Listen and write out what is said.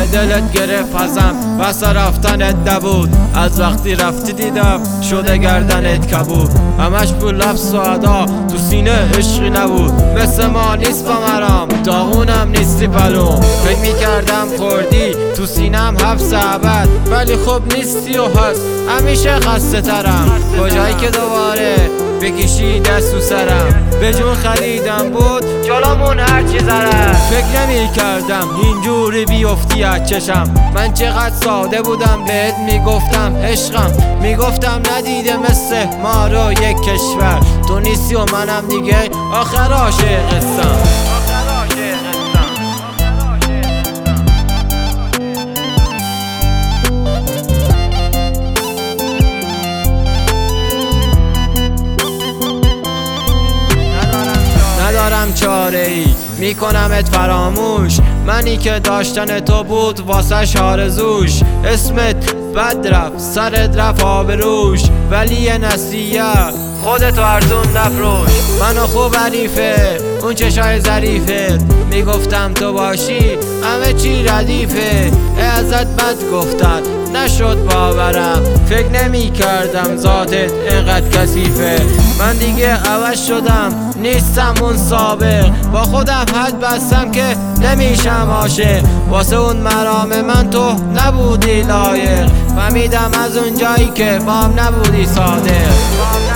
دلت گرفت ازم واسه رفتنت نبود. از وقتی رفتی دیدم شده گردنت کبود. همش پول لفظ و ادا تو سینه عشقی نبود. مثل ما نیست با مرام داغونم نیستی پلوم. فکر میکردم خوردی تو سینم حبس ابد ولی خب نیستی و هست همیشه خسته ترم. کجایی که دوباره بکشی دست تو سرم به جون خریدم بود جلومون هرچی زرد. فکر نمی کردم اینجوری بیفتی از چشم. من چقدر ساده بودم بهت میگفتم عشقم. میگفتم ندیده مثل ما رو یک کشور. تو نیستی و منم دیگه آخر عاشقستم. ندارم چاره ای میکنمت فراموش. منی که داشتن تو بود واسه آرزوش. اسمت بد رفت سرت رفت آبروش ولی یه نصیحت خودتو ارزون نفروش. منو خوب حریفه اون چشای ظریفت میگفتم تو باشی همه چی ردیفه. ازت بد گفتن نشد باورم. فکر نمی کردم ذاتت اینقدر کثیفه. من دیگه عوض شدم نیستم اون سابق. با خودم حد بستم که نمیشم عاشق. واسه اون مرام من تو نبودی لایق. فهمیدم از اون جایی که بام نبودی صادق.